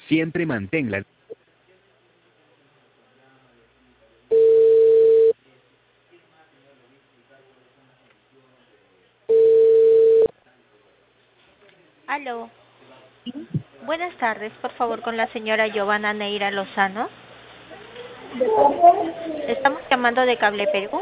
Siempre manténla. Aló. Buenas tardes, por favor, con la señora Giovanna Neira Lozano. Estamos llamando de Cable Perú.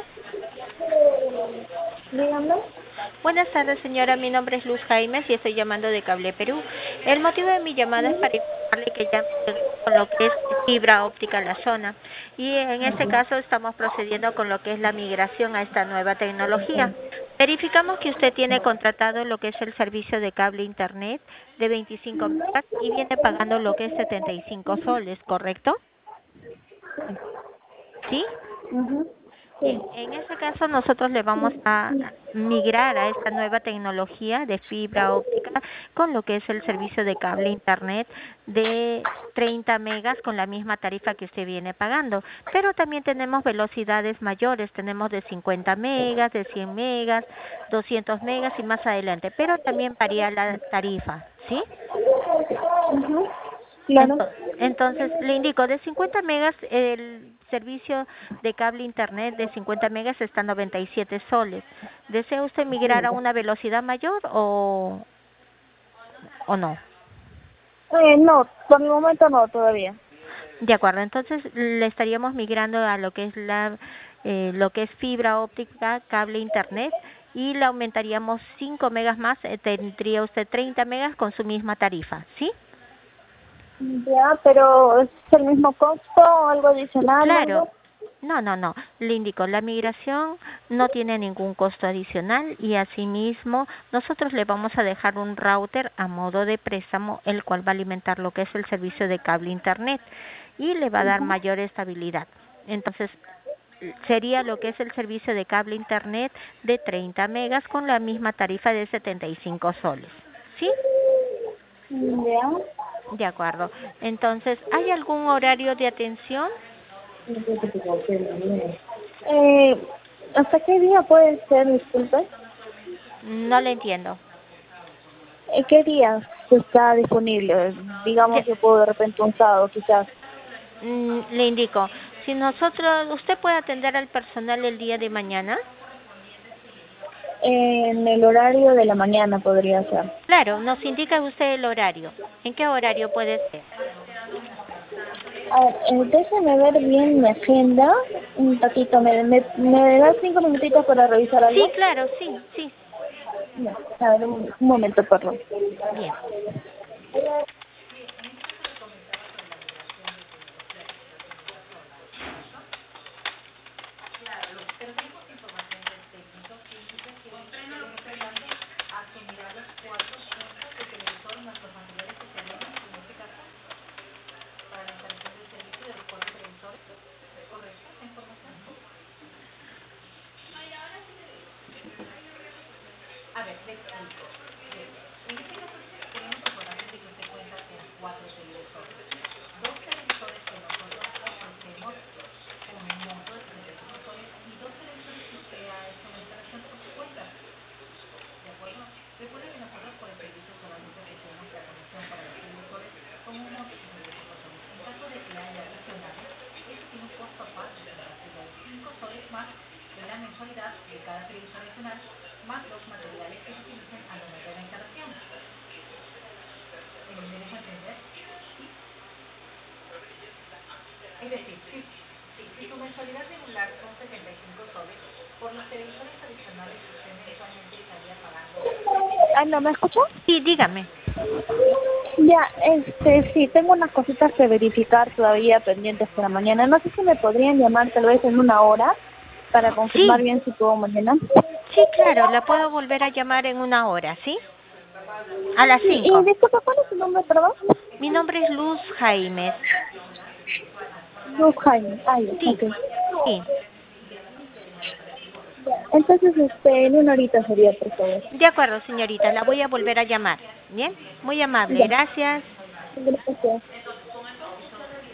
Dígame. Buenas tardes, señora. Mi nombre es Luz Jaimes y estoy llamando de Cable Perú. El motivo de mi llamada es para informarle que ya con lo que es fibra óptica en la zona. Y en este caso estamos procediendo con lo que es la migración a esta nueva tecnología. Verificamos que usted tiene contratado lo que es el servicio de cable internet de 25 megas y viene pagando lo que es 75 soles, ¿correcto? ¿Sí? Bien, Sí. en ese caso nosotros le vamos a migrar a esta nueva tecnología de fibra óptica con lo que es el servicio de cable internet de 30 megas con la misma tarifa que usted viene pagando. Pero también tenemos velocidades mayores, tenemos de 50 megas, de 100 megas, 200 megas y más adelante. Pero también varía la tarifa, ¿sí? Claro. Entonces, le indico, de 50 megas, el servicio de cable internet de 50 megas está a 97 soles. ¿Desea usted migrar a una velocidad mayor o no? No, por el momento no, todavía. De acuerdo, entonces le estaríamos migrando a lo que es lo que es fibra óptica, cable internet, y le aumentaríamos 5 megas más, tendría usted 30 megas con su misma tarifa, ¿sí? Ya, pero ¿es el mismo costo o algo adicional, Claro, algo? no, le indico, la migración no tiene ningún costo adicional y asimismo nosotros le vamos a dejar un router a modo de préstamo, el cual va a alimentar lo que es el servicio de cable internet y le va a dar mayor estabilidad. Entonces, sería lo que es el servicio de cable internet de 30 megas con la misma tarifa de 75 soles, ¿sí? Ya. De acuerdo. Entonces, ¿hay algún horario de atención? ¿Hasta qué día puede ser, disculpe? No le entiendo. ¿Qué día está disponible? Digamos, yo puedo de repente un sábado, quizás. Le indico, si usted puede atender al personal el día de mañana. En el horario de la mañana podría ser. Claro, nos indica usted el horario. ¿En qué horario puede ser? A ver, déjeme ver bien mi agenda. Un ratito, ¿me das 5 minutitos para revisar Sí, algo? claro, sí, No, a ver, un momento, perdón. bien. Ah, ¿no me escuchó? Sí, dígame. Ya, sí, tengo unas cositas que verificar todavía pendientes para mañana. No sé si me podrían llamar tal vez en una hora para confirmar Sí, bien si puedo mañana. sí, claro, la puedo volver a llamar en una hora, ¿sí? A las Sí, y 5. disculpa, ¿cuál es su nombre, perdón? Mi nombre es Luz Jaimes. Luz Jaime. Ah, ya, Sí, ok. sí. Entonces, en una horita sería, por favor. De acuerdo, señorita, la voy a volver a llamar. Bien, muy amable, Ya, gracias. gracias.